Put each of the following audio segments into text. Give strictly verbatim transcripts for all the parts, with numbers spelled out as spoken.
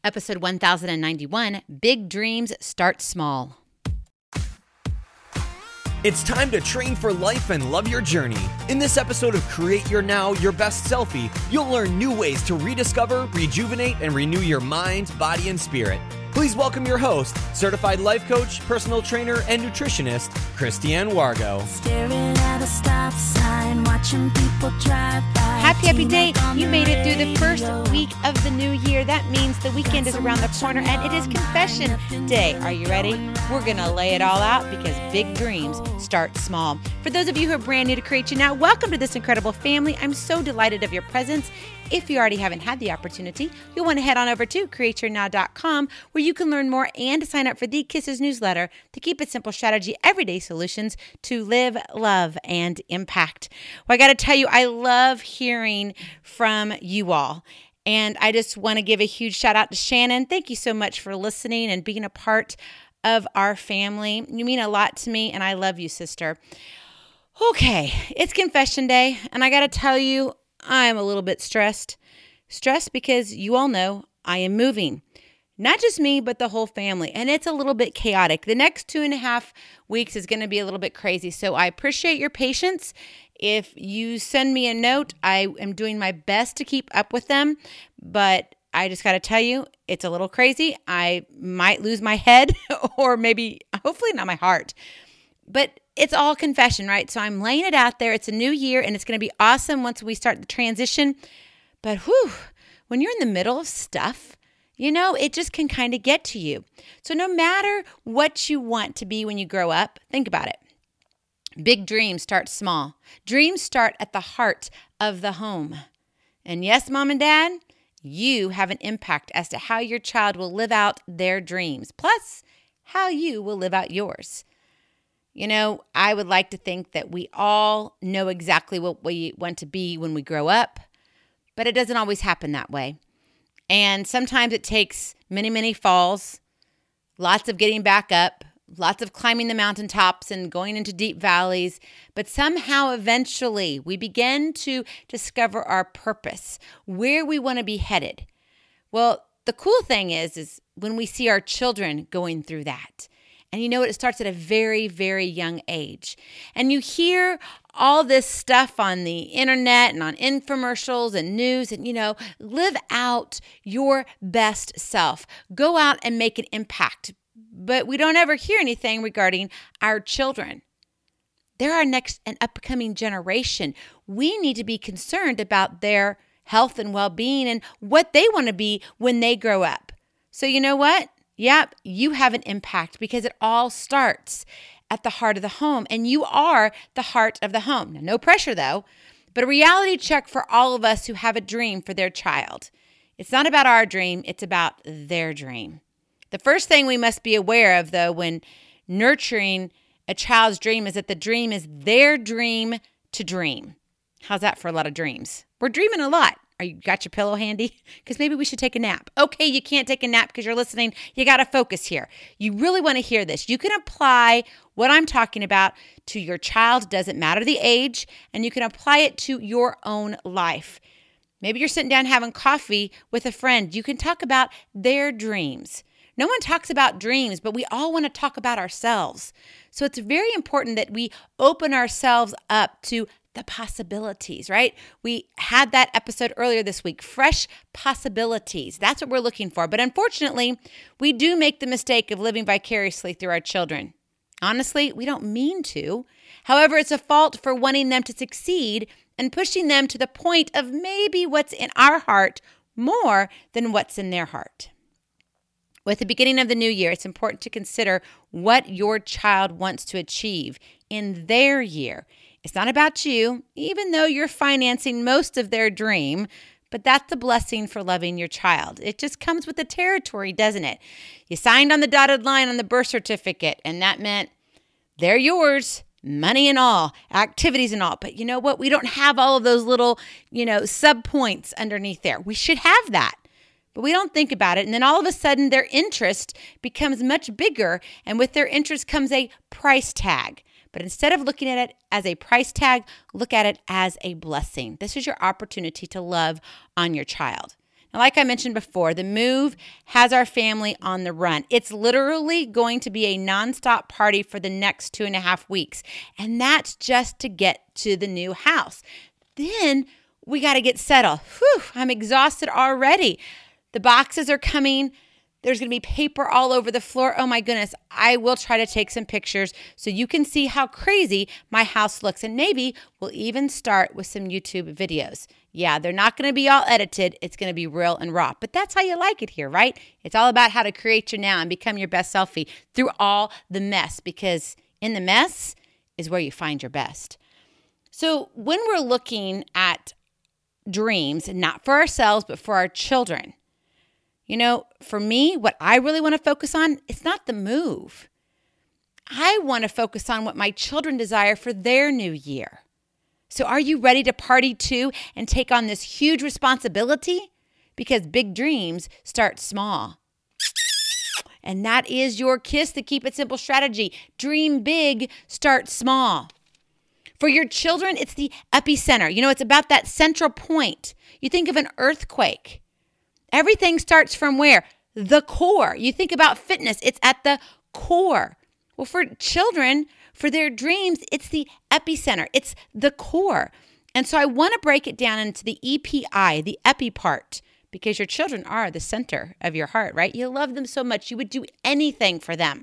Episode one thousand ninety-one, Big Dreams Start Small. It's time to train for life and love your journey. In this episode of Create Your Now, Your Best Selfie, you'll learn new ways to rediscover, rejuvenate, and renew your mind, body, and spirit. Please welcome your host, certified life coach, personal trainer, and nutritionist, Christiane Wargo. Staring at a stop sign, watching people drive by. Happy, happy day. You made it through the first week of the new year. That means the weekend is around the corner and it is confession day. Are you ready? We're going to lay it all out because big dreams start small. For those of you who are brand new to Create You Now, welcome to this incredible family. I'm so delighted of your presence. If you already haven't had the opportunity, you'll want to head on over to create your now dot com where you can learn more and sign up for the Kisses newsletter to keep it simple strategy, everyday solutions to live, love, and impact. Well, I got to tell you, I love hearing from you all. And I just want to give a huge shout out to Shannon. Thank you so much for listening and being a part of our family. You mean a lot to me, and I love you, sister. Okay, it's confession day, and I got to tell you, I'm a little bit stressed. Stressed because you all know I am moving. Not just me, but the whole family. And it's a little bit chaotic. The next two and a half weeks is going to be a little bit crazy. So I appreciate your patience. If you send me a note, I am doing my best to keep up with them. But I just got to tell you, it's a little crazy. I might lose my head or maybe, hopefully not my heart. But it's all confession, right? So I'm laying it out there. It's a new year and it's going to be awesome once we start the transition. But whew, when you're in the middle of stuff, you know, it just can kind of get to you. So no matter what you want to be when you grow up, think about it. Big dreams start small. Dreams start at the heart of the home. And yes, mom and dad, you have an impact as to how your child will live out their dreams, plus how you will live out yours. You know, I would like to think that we all know exactly what we want to be when we grow up, but it doesn't always happen that way. And sometimes it takes many, many falls, lots of getting back up, lots of climbing the mountaintops and going into deep valleys, but somehow eventually we begin to discover our purpose, where we want to be headed. Well, the cool thing is, is when we see our children going through that. And you know what? It starts at a very, very young age. And you hear all this stuff on the internet and on infomercials and news and, you know, live out your best self. Go out and make an impact. But we don't ever hear anything regarding our children. They're our next and upcoming generation. We need to be concerned about their health and well-being and what they want to be when they grow up. So you know what? Yep, you have an impact because it all starts at the heart of the home, and you are the heart of the home. Now, no pressure though, but a reality check for all of us who have a dream for their child. It's not about our dream, it's about their dream. The first thing we must be aware of though when nurturing a child's dream is that the dream is their dream to dream. How's that for a lot of dreams? We're dreaming a lot. Are you got your pillow handy? Because maybe we should take a nap. Okay, you can't take a nap because you're listening. You got to focus here. You really want to hear this. You can apply what I'm talking about to your child. Doesn't matter the age. And you can apply it to your own life. Maybe you're sitting down having coffee with a friend. You can talk about their dreams. No one talks about dreams, but we all want to talk about ourselves. So it's very important that we open ourselves up to the possibilities, right? We had that episode earlier this week, fresh possibilities. That's what we're looking for. But unfortunately, we do make the mistake of living vicariously through our children. Honestly, we don't mean to. However, it's a fault for wanting them to succeed and pushing them to the point of maybe what's in our heart more than what's in their heart. With the beginning of the new year, it's important to consider what your child wants to achieve in their year. It's not about you, even though you're financing most of their dream, but that's the blessing for loving your child. It just comes with the territory, doesn't it? You signed on the dotted line on the birth certificate, and that meant they're yours, money and all, activities and all. But you know what? We don't have all of those little, you know, sub points underneath there. We should have that. But we don't think about it. And then all of a sudden their interest becomes much bigger. And with their interest comes a price tag. But instead of looking at it as a price tag, look at it as a blessing. This is your opportunity to love on your child. Now, And like I mentioned before, the move has our family on the run. It's literally going to be a nonstop party for the next two and a half weeks. And that's just to get to the new house. Then we got to get settled. Whew, I'm exhausted already. The boxes are coming. There's going to be paper all over the floor. Oh my goodness. I will try to take some pictures so you can see how crazy my house looks. And maybe we'll even start with some YouTube videos. Yeah, they're not going to be all edited. It's going to be real and raw. But that's how you like it here, right? It's all about how to create your now and become your best selfie through all the mess, because in the mess is where you find your best. So when we're looking at dreams, not for ourselves, but for our children, you know, for me, what I really want to focus on, it's not the move. I want to focus on what my children desire for their new year. So are you ready to party too and take on this huge responsibility? Because big dreams start small. And that is your KISS, the Keep It Simple strategy. Dream big, start small. For your children, it's the epicenter. You know, it's about that central point. You think of an earthquake. Everything starts from where? The core. You think about fitness, it's at the core. Well, for children, for their dreams, it's the epicenter. It's the core. And so I want to break it down into the E P I, the epi part, because your children are the center of your heart, right? You love them so much. You would do anything for them.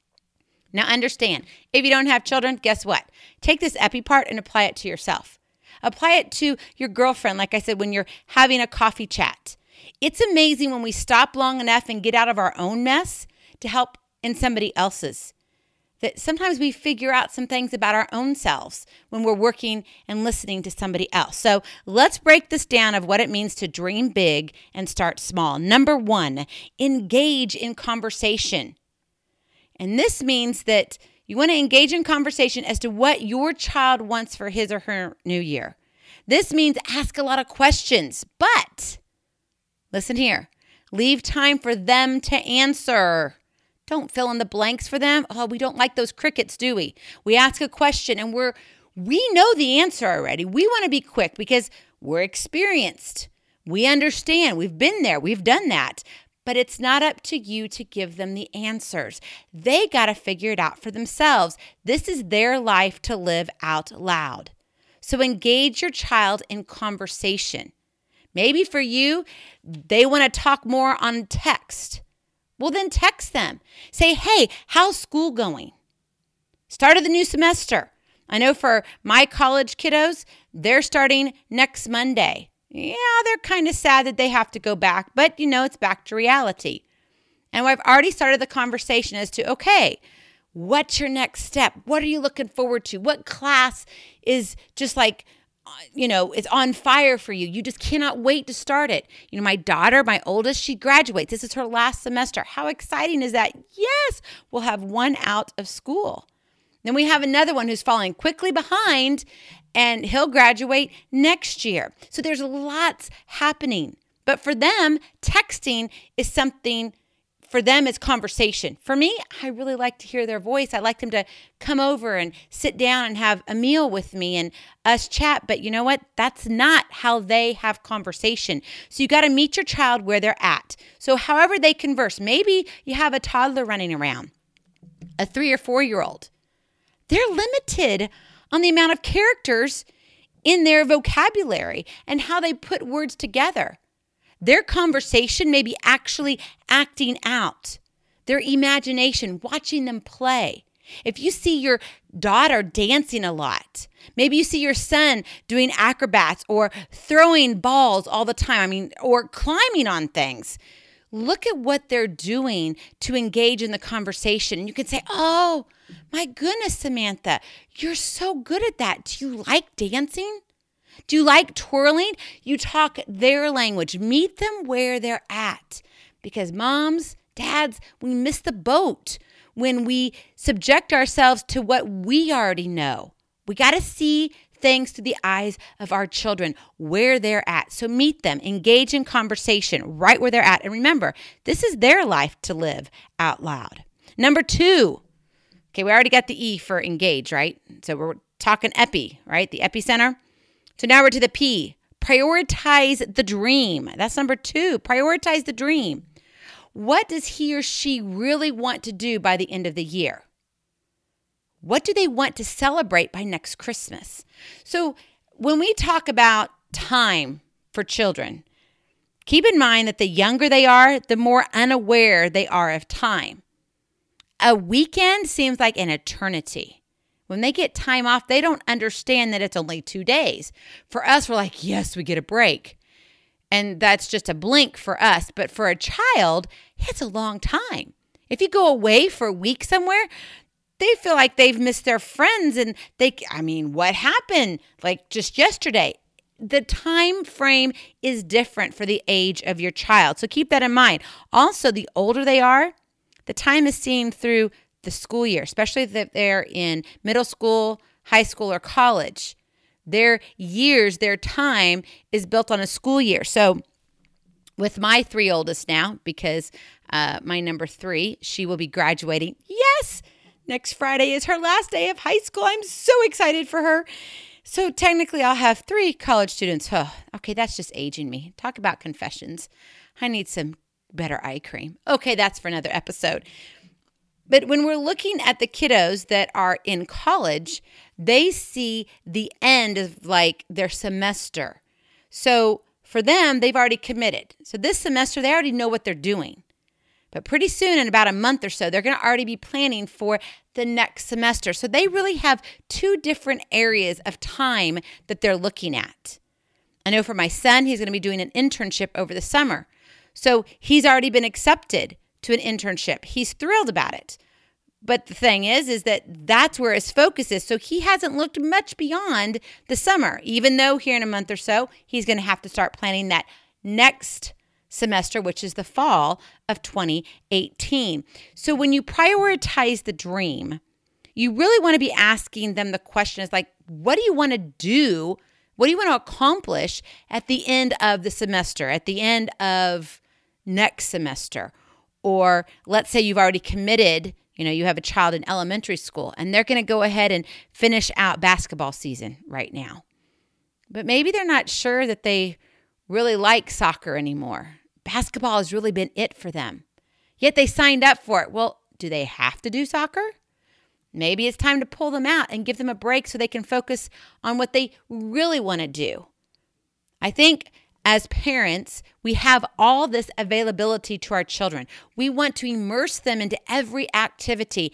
Now understand, if you don't have children, guess what? Take this epi part and apply it to yourself. Apply it to your girlfriend, like I said, when you're having a coffee chat. It's amazing when we stop long enough and get out of our own mess to help in somebody else's. That sometimes we figure out some things about our own selves when we're working and listening to somebody else. So let's break this down of what it means to dream big and start small. Number one, engage in conversation. And this means that you want to engage in conversation as to what your child wants for his or her new year. This means ask a lot of questions, but listen here, leave time for them to answer. Don't fill in the blanks for them. Oh, we don't like those crickets, do we? We ask a question and we're we know the answer already. We want to be quick because we're experienced. We understand. We've been there. We've done that. But it's not up to you to give them the answers. They got to figure it out for themselves. This is their life to live out loud. So engage your child in conversation. Maybe for you, they want to talk more on text. Well, then text them. Say, hey, how's school going? Start of the new semester. I know for my college kiddos, they're starting next Monday. Yeah, they're kind of sad that they have to go back, but you know, it's back to reality. And I've already started the conversation as to, okay, what's your next step? What are you looking forward to? What class is just like, you know, is on fire for you? You just cannot wait to start it. You know, my daughter, my oldest, she graduates. This is her last semester. How exciting is that? Yes, we'll have one out of school. Then we have another one who's falling quickly behind, and he'll graduate next year. So there's lots happening. But for them, texting is something, for them, it's conversation. For me, I really like to hear their voice. I like them to come over and sit down and have a meal with me and us chat. But you know what? That's not how they have conversation. So you got to meet your child where they're at. So however they converse, maybe you have a toddler running around, a three or four-year-old. They're limited on the amount of characters in their vocabulary and how they put words together. Their conversation may be actually acting out, their imagination, watching them play. If you see your daughter dancing a lot, maybe you see your son doing acrobats or throwing balls all the time, I mean, or climbing on things. Look at what they're doing to engage in the conversation. And you can say, oh, my goodness, Samantha, you're so good at that. Do you like dancing? Do you like twirling? You talk their language. Meet them where they're at. Because moms, dads, we miss the boat when we subject ourselves to what we already know. We got to see things through the eyes of our children, where they're at. So meet them, engage in conversation right where they're at. And remember, this is their life to live out loud. Number two, okay, we already got the E for engage, right? So we're talking epi, right? The epicenter. So now we're to the P, Prioritize the dream. That's number two. Prioritize the dream. What does he or she really want to do by the end of the year? What do they want to celebrate by next Christmas? So when we talk about time for children, keep in mind that the younger they are, the more unaware they are of time. A weekend seems like an eternity. When they get time off, they don't understand that it's only two days. For us, we're like, yes, we get a break. And that's just a blink for us. But for a child, it's a long time. If you go away for a week somewhere, they feel like they've missed their friends. And they, I mean, what happened? Like just yesterday. The time frame is different for the age of your child. So keep that in mind. Also, the older they are, the time is seen through the school year, especially if they're in middle school, high school, or college. Their years, their time is built on a school year. So with my three oldest now, because uh, my number three, she will be graduating. Yes, next Friday is her last day of high school. I'm so excited for her. So technically I'll have three college students. Oh, okay, that's just aging me. Talk about confessions. I need some better eye cream. Okay, that's for another episode. But when we're looking at the kiddos that are in college, they see the end of like their semester. So for them, they've already committed. So this semester, they already know what they're doing. But pretty soon, in about a month or so, they're going to already be planning for the next semester. So they really have two different areas of time that they're looking at. I know for my son, he's going to be doing an internship over the summer. So he's already been accepted to an internship. He's thrilled about it. But the thing is, is that that's where his focus is. So he hasn't looked much beyond the summer, even though here in a month or so, he's going to have to start planning that next semester, which is the fall of twenty eighteen. So when you prioritize the dream, you really want to be asking them the question is like, what do you want to do? What do you want to accomplish at the end of the semester, at the end of next semester? Or let's say you've already committed, you know, you have a child in elementary school and they're going to go ahead and finish out basketball season right now. But maybe they're not sure that they really like soccer anymore. Basketball has really been it for them. Yet they signed up for it. Well, do they have to do soccer? Maybe it's time to pull them out and give them a break so they can focus on what they really want to do. I think as parents, we have all this availability to our children. We want to immerse them into every activity.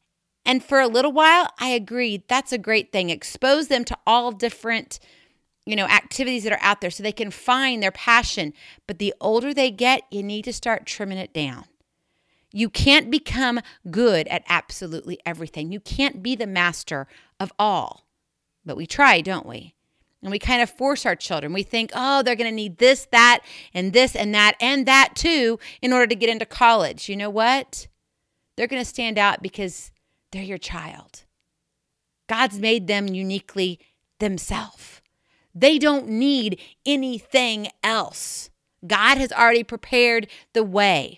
And for a little while, I agree, that's a great thing. Expose them to all different, you know, activities that are out there so they can find their passion. But the older they get, you need to start trimming it down. You can't become good at absolutely everything. You can't be the master of all. But we try, don't we? And we kind of force our children. We think, oh, they're going to need this, that, and this, and that, and that too in order to get into college. You know what? They're going to stand out because they're your child. God's made them uniquely themselves. They don't need anything else. God has already prepared the way.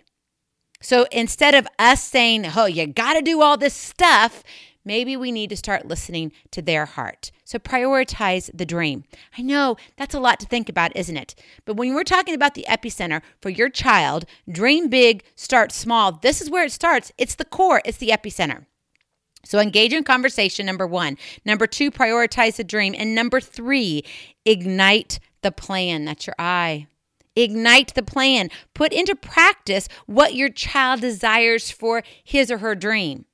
So instead of us saying, oh, you got to do all this stuff, maybe we need to start listening to their heart. So prioritize the dream. I know that's a lot to think about, isn't it? But when we're talking about the epicenter for your child, dream big, start small. This is where it starts. It's the core. It's the epicenter. So engage in conversation, number one. Number two, prioritize the dream. And number three, ignite the plan. That's your I. Ignite the plan. Put into practice what your child desires for his or her dream.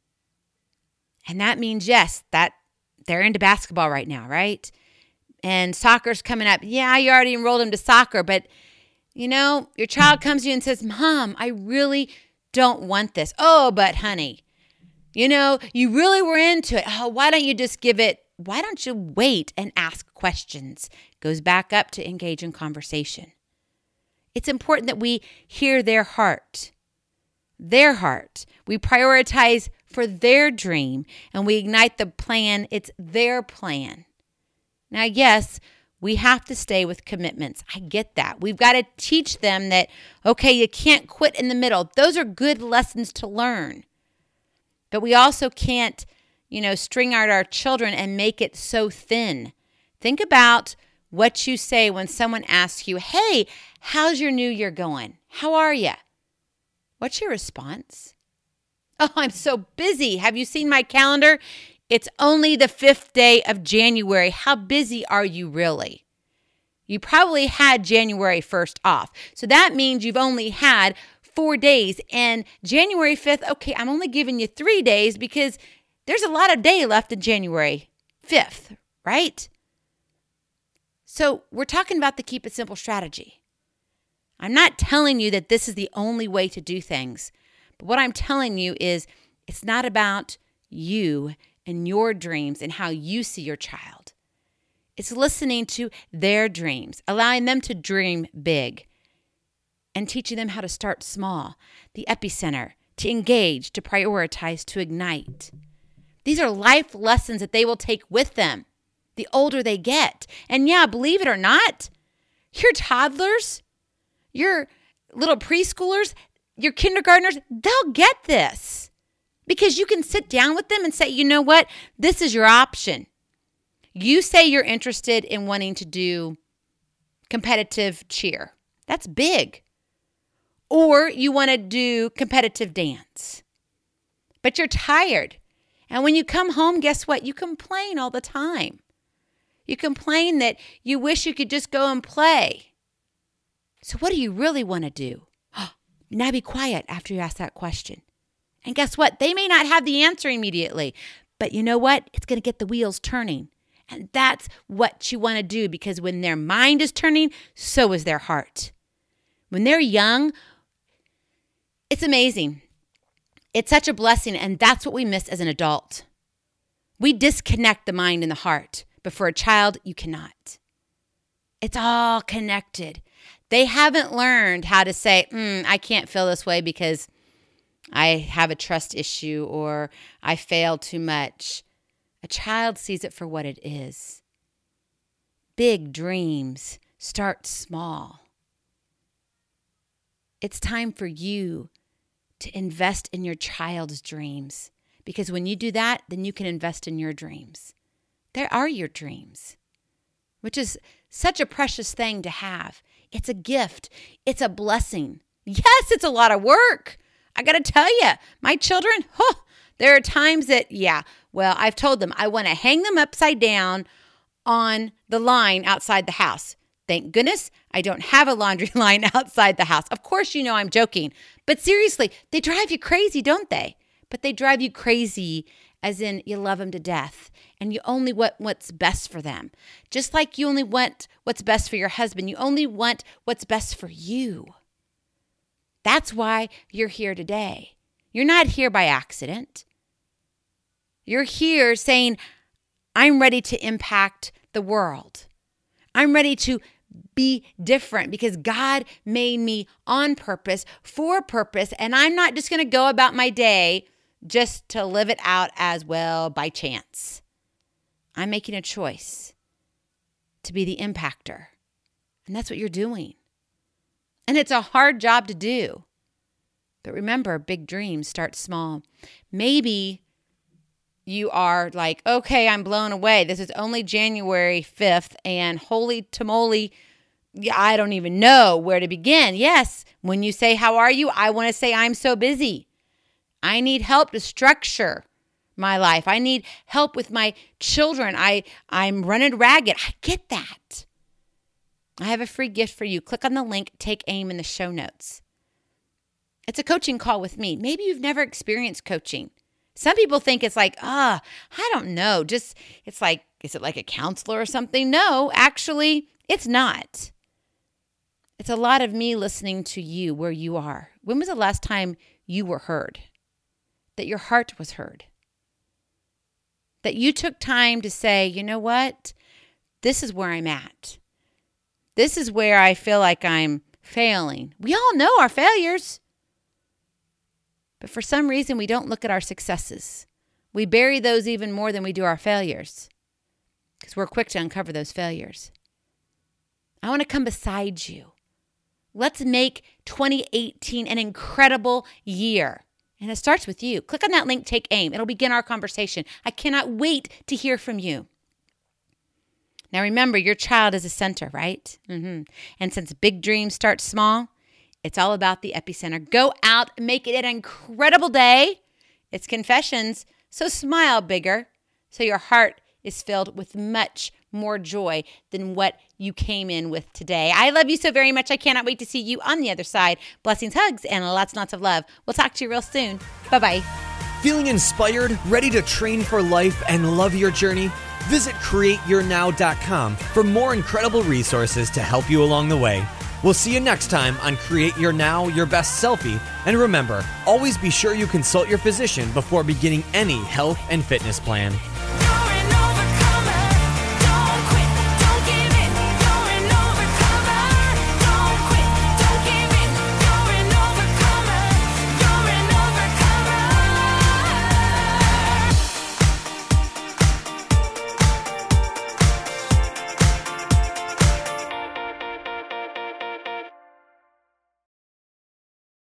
And that means, yes, that they're into basketball right now, right? And soccer's coming up. Yeah, you already enrolled them to soccer, but, you know, your child comes to you and says, Mom, I really don't want this. Oh, but honey, you know, you really were into it. Oh, why don't you just give it, why don't you wait and ask questions? Goes back up to engage in conversation. It's important that we hear their heart, their heart. We prioritize for their dream and we ignite the plan. It's their plan. Now, yes, we have to stay with commitments. I get that. We've got to teach them that, okay, you can't quit in the middle. Those are good lessons to learn. But we also can't, you know, string out our children and make it so thin. Think about what you say when someone asks you, hey, how's your new year going? How are you? What's your response? Oh, I'm so busy. Have you seen my calendar? It's only the fifth day of January. How busy are you really? You probably had January first off. So that means you've only had four days. And January fifth, okay, I'm only giving you three days because there's a lot of day left in January fifth, right? So we're talking about the Keep It Simple strategy. I'm not telling you that this is the only way to do things. But what I'm telling you is it's not about you and your dreams and how you see your child. It's listening to their dreams, allowing them to dream big, and teaching them how to start small, the epicenter, to engage, to prioritize, to ignite. These are life lessons that they will take with them the older they get. And yeah, believe it or not, your toddlers, your little preschoolers, your kindergartners, they'll get this because you can sit down with them and say, you know what, this is your option. You say you're interested in wanting to do competitive cheer. That's big. Or you want to do competitive dance, but you're tired. And when you come home, guess what? You complain all the time. You complain that you wish you could just go and play. So what do you really want to do? Now be quiet after you ask that question. And guess what? They may not have the answer immediately, but you know what? It's going to get the wheels turning. And that's what you want to do, because when their mind is turning, so is their heart. When they're young, it's amazing. It's such a blessing, and that's what we miss as an adult. We disconnect the mind and the heart, but for a child, you cannot. It's all connected. They haven't learned how to say, mm, I can't feel this way because I have a trust issue or I failed too much. A child sees it for what it is. Big dreams start small. It's time for you to invest in your child's dreams, because when you do that, then you can invest in your dreams. There are your dreams, which is such a precious thing to have. It's a gift. It's a blessing. Yes, it's a lot of work. I got to tell you, my children, huh, there are times that, yeah, well, I've told them I want to hang them upside down on the line outside the house. Thank goodness I don't have a laundry line outside the house. Of course, you know I'm joking. But seriously, they drive you crazy, don't they? But they drive you crazy as in you love them to death and you only want what's best for them. Just like you only want what's best for your husband. You only want what's best for you. That's why you're here today. You're not here by accident. You're here saying, I'm ready to impact the world. I'm ready to be different because God made me on purpose, for a purpose, and I'm not just going to go about my day just to live it out as well by chance. I'm making a choice to be the impactor, and that's what you're doing. And it's a hard job to do. But remember, big dreams start small. Maybe you are like, okay, I'm blown away. This is only January fifth, and holy tamale, I don't even know where to begin. Yes, when you say, how are you? I want to say, I'm so busy. I need help to structure my life. I need help with my children. I, I'm running ragged. I get that. I have a free gift for you. Click on the link, Take Aim in the show notes. It's a coaching call with me. Maybe you've never experienced coaching. Some people think it's like, ah, I don't know. Just, it's like, is it like a counselor or something? No, actually, it's not. It's a lot of me listening to you where you are. When was the last time you were heard? That your heart was heard? That you took time to say, you know what? This is where I'm at. This is where I feel like I'm failing. We all know our failures. But for some reason, we don't look at our successes. We bury those even more than we do our failures because we're quick to uncover those failures. I want to come beside you. Let's make twenty eighteen an incredible year. And it starts with you. Click on that link, Take Aim. It'll begin our conversation. I cannot wait to hear from you. Now remember, your child is a center, right? Mm-hmm. And since big dreams start small, it's all about the epicenter. Go out and make it an incredible day. It's Confessions, so smile bigger, so your heart is filled with much more joy than what you came in with today. I love you so very much. I cannot wait to see you on the other side. Blessings, hugs, and lots and lots of love. We'll talk to you real soon. Bye-bye. Feeling inspired, ready to train for life and love your journey? Visit create your now dot com for more incredible resources to help you along the way. We'll see you next time on Create Your Now, Your Best Selfie. And remember, always be sure you consult your physician before beginning any health and fitness plan.